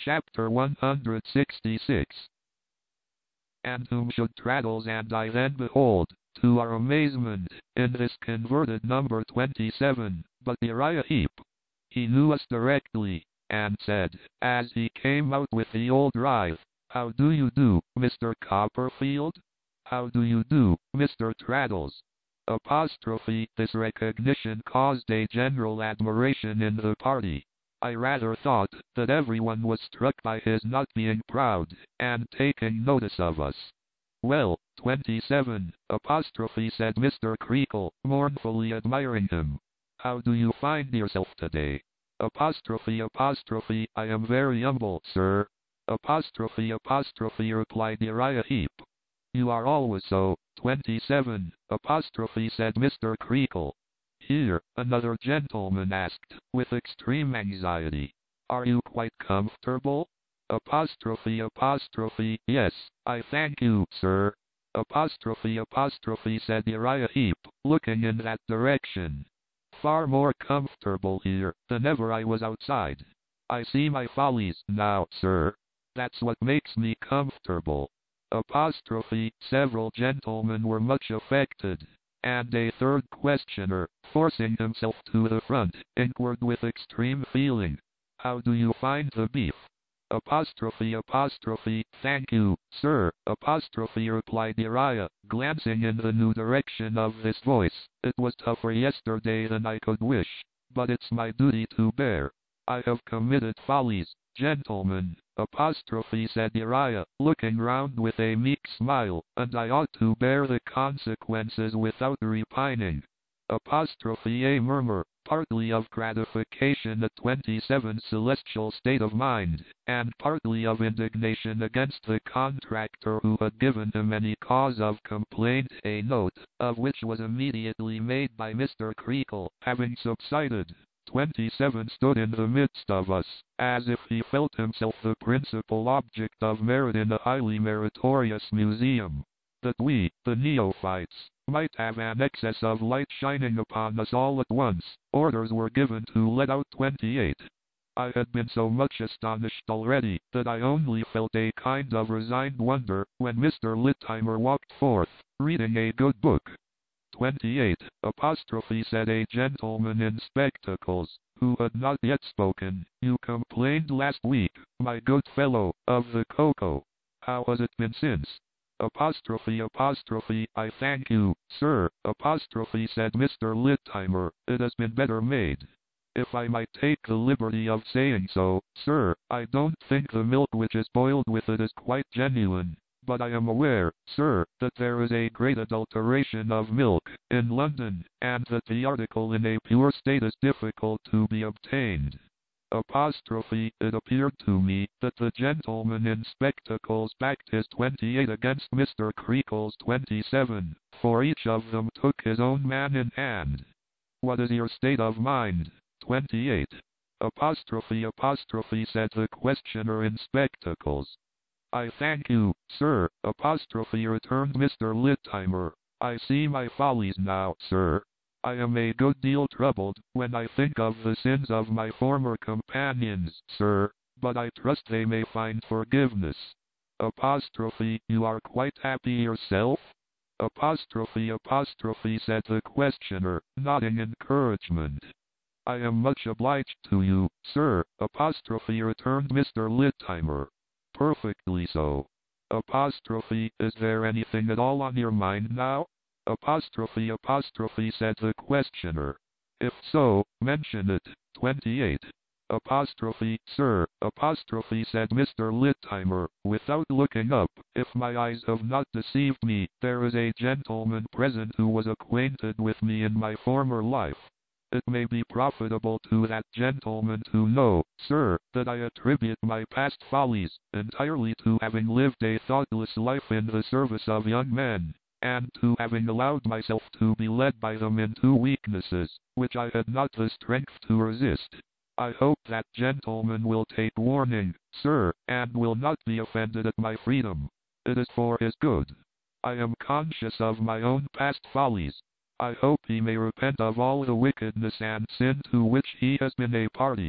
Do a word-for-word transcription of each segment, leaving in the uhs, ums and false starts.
Chapter one hundred sixty-six. And whom should Traddles and I then behold, to our amazement, in this converted number twenty-seven, but Uriah Heep. He knew us directly, and said, as he came out with the old writhe, "How do you do, Mister Copperfield? How do you do, Mister Traddles?" Apostrophe. This recognition caused a general admiration in the party. I rather thought that everyone was struck by his not being proud, and taking notice of us. "Well, twenty-seven, apostrophe," said Mister Creakle, mournfully admiring him. "How do you find yourself today?" Apostrophe apostrophe. "I am very humble, sir." Apostrophe apostrophe, replied Uriah Heep. "You are always so, twenty-seven, apostrophe," said Mister Creakle. Here, another gentleman asked, with extreme anxiety, "Are you quite comfortable?" Apostrophe apostrophe. "Yes, I thank you, sir." Apostrophe apostrophe, said Uriah Heep, looking in that direction. "Far more comfortable here than ever I was outside. I see my follies now, sir. That's what makes me comfortable." Apostrophe. Several gentlemen were much affected, and a third questioner, forcing himself to the front, inquired with extreme feeling, "How do you find the beef?" Apostrophe apostrophe. "Thank you, sir," apostrophe, replied Uriah, glancing in the new direction of this voice. "It was tougher yesterday than I could wish, but it's my duty to bear. I have committed follies, gentlemen," apostrophe, said Uriah, looking round with a meek smile, "and I ought to bear the consequences without repining." Apostrophe. A murmur, partly of gratification at twenty-seven's celestial state of mind, and partly of indignation against the contractor who had given him any cause of complaint, a note of which was immediately made by Mister Creakle, having subsided. twenty-seven stood in the midst of us, as if he felt himself the principal object of merit in a highly meritorious museum. That we, the neophytes, might have an excess of light shining upon us all at once, orders were given to let out twenty-eight. I had been so much astonished already, that I only felt a kind of resigned wonder, when Mister Littimer walked forth, reading a good book. twenty-eight, apostrophe, said a gentleman in spectacles, who had not yet spoken. "You complained last week, my good fellow, of the cocoa. How has it been since?" Apostrophe apostrophe. "I thank you, sir," apostrophe, said Mister Littimer, "it has been better made. If I might take the liberty of saying so, sir, I don't think the milk which is boiled with it is quite genuine. But I am aware, sir, that there is a great adulteration of milk in London, and that the article in a pure state is difficult to be obtained." Apostrophe. It appeared to me that the gentleman in spectacles backed his twenty-eight against Mister Creakle's twenty-seven, for each of them took his own man in hand. "What is your state of mind?" twenty-eight. Apostrophe apostrophe, said the questioner in spectacles. "I thank you, sir," apostrophe, returned Mister Littimer. "I see my follies now, sir. I am a good deal troubled when I think of the sins of my former companions, sir, but I trust they may find forgiveness." Apostrophe. "You are quite happy yourself?" Apostrophe apostrophe, said the questioner, nodding encouragement. "I am much obliged to you, sir," apostrophe, returned Mister Littimer. "Perfectly so." Apostrophe. "Is there anything at all on your mind now?" Apostrophe apostrophe, said the questioner. "If so, mention it." twenty-eight. Apostrophe. "Sir," apostrophe, said Mister Littimer, without looking up, "if my eyes have not deceived me, there is a gentleman present who was acquainted with me in my former life. It may be profitable to that gentleman to know, sir, that I attribute my past follies entirely to having lived a thoughtless life in the service of young men, and to having allowed myself to be led by them into weaknesses, which I had not the strength to resist. I hope that gentleman will take warning, sir, and will not be offended at my freedom. It is for his good. I am conscious of my own past follies. I hope he may repent of all the wickedness and sin to which he has been a party.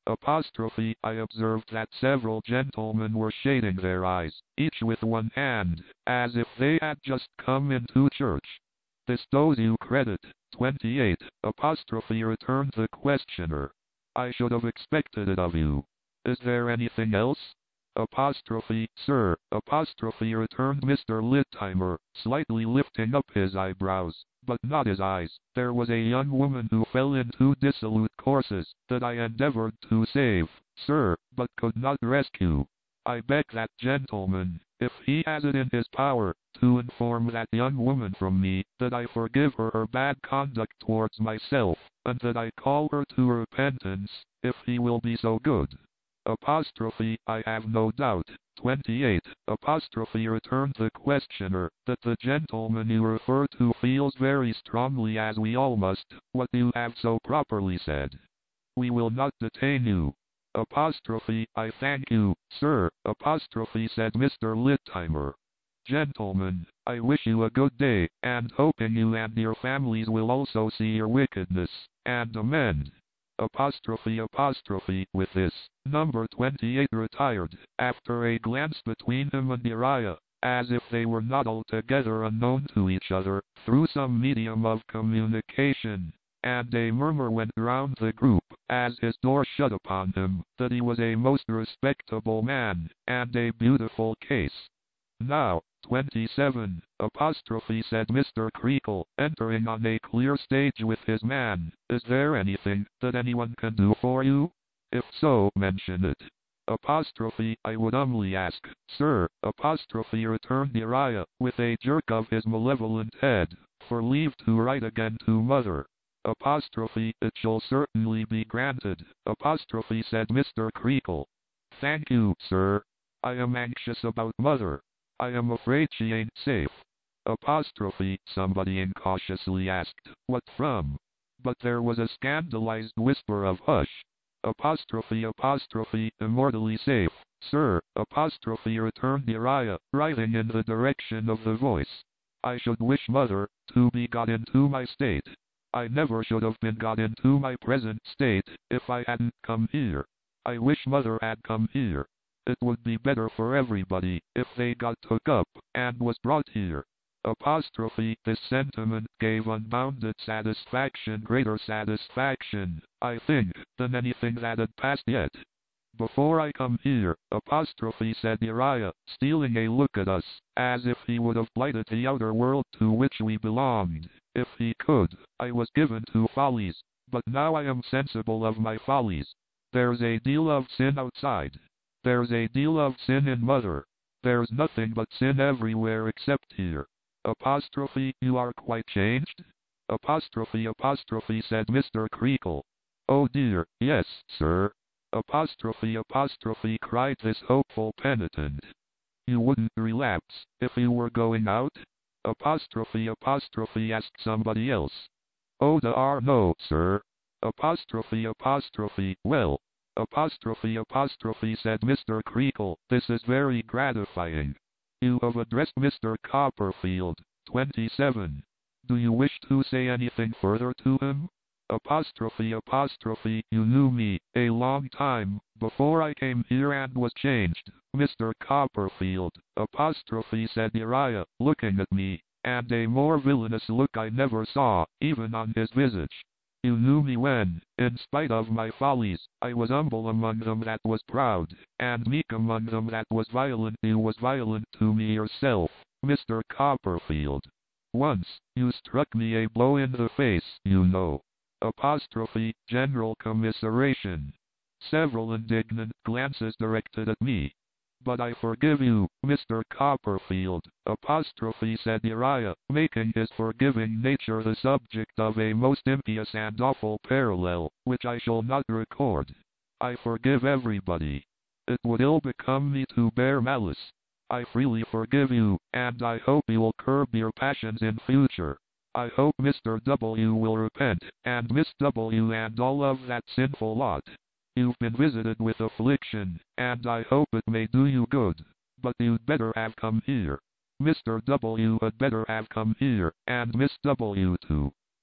Apostrophe, I observed that several gentlemen were shading their eyes, each with one hand, as if they had just come into church. This does you credit. twenty-eight. Apostrophe, returned the questioner. I should have expected it of you. Is there anything else? Apostrophe, sir. Apostrophe, returned Mister Littimer, slightly lifting up his eyebrows, but not his eyes. There was a young woman who fell into dissolute courses, that I endeavored to save, sir, but could not rescue. I beg that gentleman, if he has it in his power, to inform that young woman from me, that I forgive her her bad conduct towards myself, and that I call her to repentance, if he will be so good. Apostrophe, I have no doubt. twenty-eight. Apostrophe, returned the questioner, that the gentleman you refer to feels very strongly, as we all must, what you have so properly said. We will not detain you. Apostrophe, I thank you, sir. Apostrophe, said Mister Littimer. Gentlemen, I wish you a good day, and hoping you and your families will also see your wickedness, and amend. Apostrophe, apostrophe. With this, number twenty-eight retired, after a glance between him and Uriah, as if they were not altogether unknown to each other, through some medium of communication, and a murmur went round the group, as his door shut upon him, that he was a most respectable man, and a beautiful case. Now, twenty-seven. Apostrophe, said Mister Creakle, entering on a clear stage with his man, is there anything that anyone can do for you? If so, mention it. Apostrophe, I would humbly ask, sir. Apostrophe, returned Uriah, with a jerk of his malevolent head, for leave to write again to mother. Apostrophe, it shall certainly be granted. Apostrophe, said Mister Creakle. Thank you, sir. I am anxious about mother. I am afraid she ain't safe. Apostrophe, somebody incautiously asked, what from? But there was a scandalized whisper of hush. Apostrophe, apostrophe, immortally safe, sir. Apostrophe, returned Uriah, writing in the direction of the voice. I should wish mother to be got into my state. I never should have been got into my present state, if I hadn't come here. I wish mother had come here. It would be better for everybody, if they got took up, and was brought here. Apostrophe, this sentiment gave unbounded satisfaction, greater satisfaction, I think, than anything that had passed yet. Before I come here, apostrophe, said Uriah, stealing a look at us, as if he would have blighted the outer world to which we belonged, if he could. I was given to follies, but now I am sensible of my follies. There's a deal of sin outside. There's a deal of sin in mother. There's nothing but sin everywhere except here. Apostrophe, you are quite changed? Apostrophe, apostrophe, said Mister Creakle. Oh dear, yes, sir. Apostrophe, apostrophe, cried this hopeful penitent. You wouldn't relapse, if you were going out? Apostrophe, apostrophe, asked somebody else. Oh dar no, sir. Apostrophe, apostrophe, well. Apostrophe, apostrophe, said Mister Creakle, this is very gratifying. You have addressed Mister Copperfield. twenty-seven. Do you wish to say anything further to him? Apostrophe, apostrophe, you knew me, a long time, before I came here and was changed, Mister Copperfield. Apostrophe, said Uriah, looking at me, and a more villainous look I never saw, even on his visage. You knew me when, in spite of my follies, I was humble among them that was proud, and meek among them that was violent. You was violent to me yourself, Mister Copperfield. Once, you struck me a blow in the face, you know. Apostrophe, general commiseration. Several indignant glances directed at me. But I forgive you, Mister Copperfield. Apostrophe, said Uriah, making his forgiving nature the subject of a most impious and awful parallel, which I shall not record. I forgive everybody. It would ill become me to bear malice. I freely forgive you, and I hope you will curb your passions in future. I hope Mister W will repent, and Miss W and all of that sinful lot. You've been visited with affliction, and I hope it may do you good. But you'd better have come here. Mister W had better have come here, and Miss W too.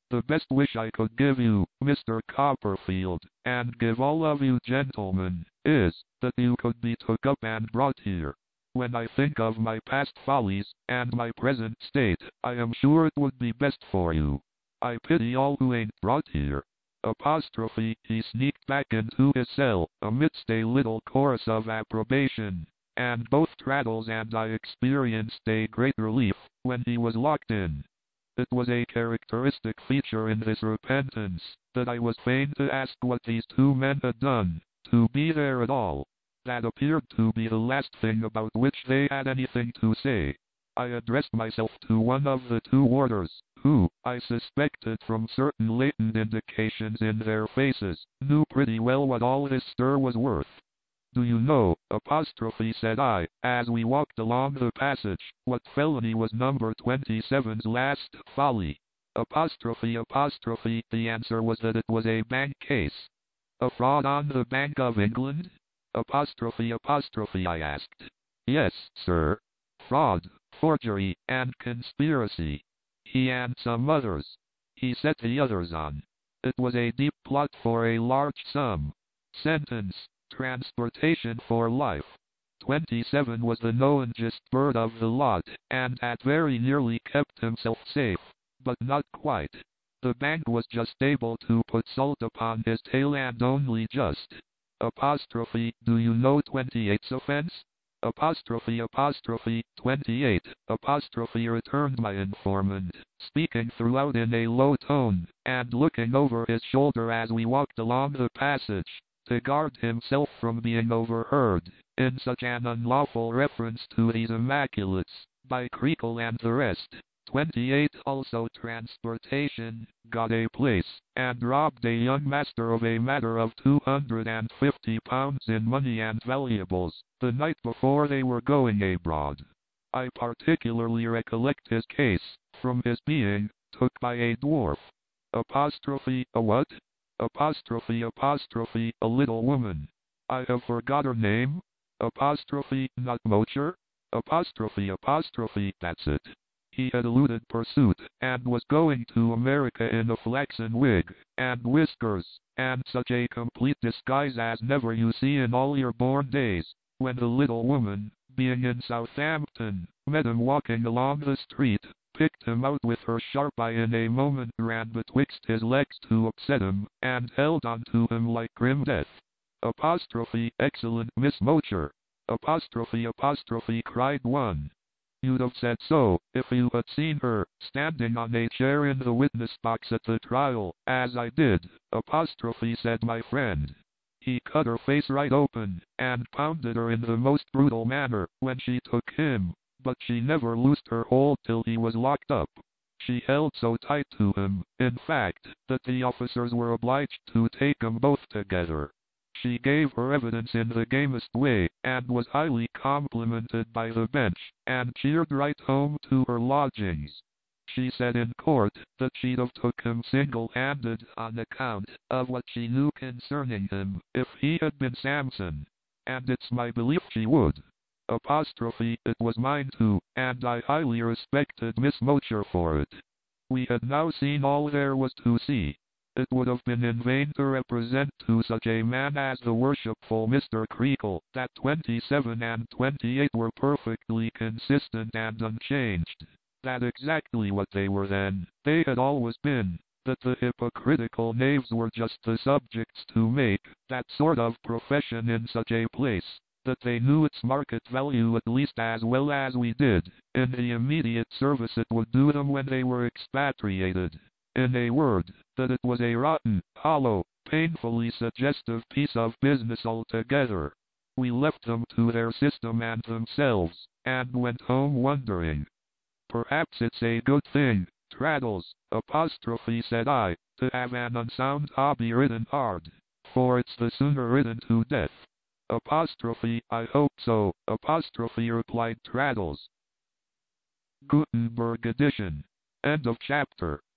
The best wish I could give you, Mister Copperfield, and give all of you gentlemen, is, that you could be took up and brought here. When I think of my past follies, and my present state, I am sure it would be best for you. I pity all who ain't brought here. Apostrophe, he sneaked back into his cell, amidst a little chorus of approbation, and both Traddles and I experienced a great relief, when he was locked in. It was a characteristic feature in this repentance, that I was fain to ask what these two men had done, to be there at all. That appeared to be the last thing about which they had anything to say. I addressed myself to one of the two warders, who, I suspected from certain latent indications in their faces, knew pretty well what all this stir was worth. Do you know, apostrophe, said I, as we walked along the passage, what felony was number twenty-seven's last folly? Apostrophe, apostrophe, the answer was that it was a bank case. A fraud on the Bank of England? Apostrophe, apostrophe, I asked. Yes, sir. Fraud, forgery, and conspiracy. He and some others. He set the others on. It was a deep plot for a large sum. Sentence, transportation for life. Twenty-seven was the knowingest bird of the lot, and had very nearly kept himself safe, but not quite. The bank was just able to put salt upon his tail, and only just. Apostrophe, do you know twenty-eight's offense? Apostrophe, apostrophe, twenty-eight, apostrophe, returned my informant, speaking throughout in a low tone, and looking over his shoulder as we walked along the passage, to guard himself from being overheard, in such an unlawful reference to these immaculates, by Creakle and the rest. Twenty-eight also transportation, got a place, and robbed a young master of a matter of two hundred and fifty pounds in money and valuables, the night before they were going abroad. I particularly recollect his case, from his being took by a dwarf. Apostrophe, a what? Apostrophe, apostrophe, a little woman. I have forgot her name. Apostrophe, not Mocher? Apostrophe, apostrophe, that's it. He had eluded pursuit, and was going to America in a flaxen wig, and whiskers, and such a complete disguise as never you see in all your born days, when the little woman, being in Southampton, met him walking along the street, picked him out with her sharp eye in a moment, ran betwixt his legs to upset him, and held on to him like grim death. Apostrophe, excellent Miss Mocher. Apostrophe, apostrophe, cried one. You'd have said so, if you had seen her, standing on a chair in the witness box at the trial, as I did, apostrophe, said my friend. He cut her face right open, and pounded her in the most brutal manner, when she took him, but she never loosed her hold till he was locked up. She held so tight to him, in fact, that the officers were obliged to take 'em both together. She gave her evidence in the gamest way, and was highly complimented by the bench, and cheered right home to her lodgings. She said in court that she'd have took him single-handed on account of what she knew concerning him, if he had been Samson. And it's my belief she would. Apostrophe, it was mine too, and I highly respected Miss Mocher for it. We had now seen all there was to see. It would have been in vain to represent to such a man as the worshipful Mister Creakle that twenty-seven and twenty-eight were perfectly consistent and unchanged. That exactly what they were then, they had always been. That the hypocritical knaves were just the subjects to make that sort of profession in such a place. That they knew its market value at least as well as we did, in the immediate service it would do them when they were expatriated. In a word, that it was a rotten, hollow, painfully suggestive piece of business altogether. We left them to their system and themselves, and went home wondering. Perhaps it's a good thing, Traddles, apostrophe, said I, to have an unsound hobby ridden hard, for it's the sooner ridden to death. Apostrophe, I hope so, apostrophe, replied Traddles. Gutenberg edition. End of chapter.